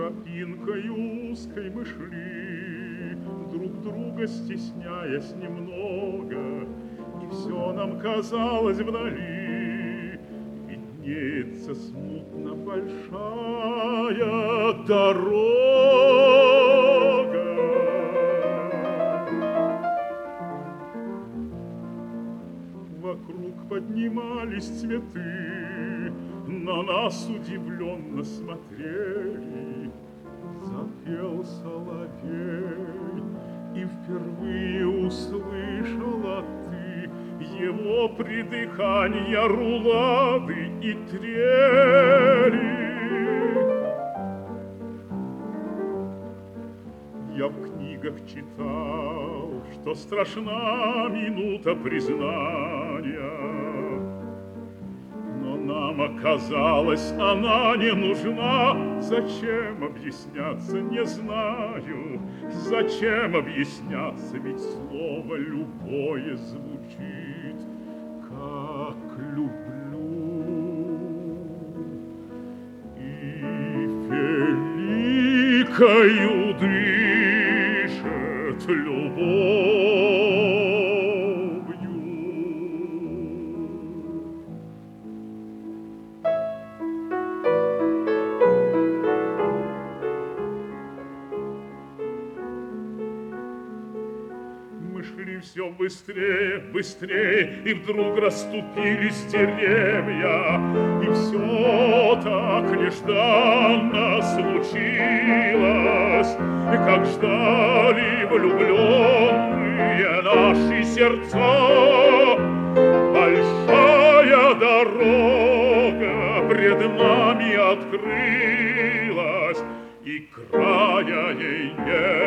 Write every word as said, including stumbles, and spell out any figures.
Тропинкой узкой мы шли, друг друга стесняясь немного, и все нам казалось вдали. Виднеется смутно большая дорога. Вокруг поднимались цветы, на нас удивленно смотрели. Запел соловей, и впервые услышала ты его придыханья рулады и трели. Я в книгах читал, что страшна минута признания, но нам оказалось, она не нужна. Зачем объясняться, не знаю, зачем объясняться, ведь слово любое звучит, как люблю. И великою дышит любовью. Шли все быстрее, быстрее, и вдруг расступились деревья, и все так нежданно случилось, и как ждали влюбленные наши сердца. Большая дорога пред нами открылась, и края ей нет.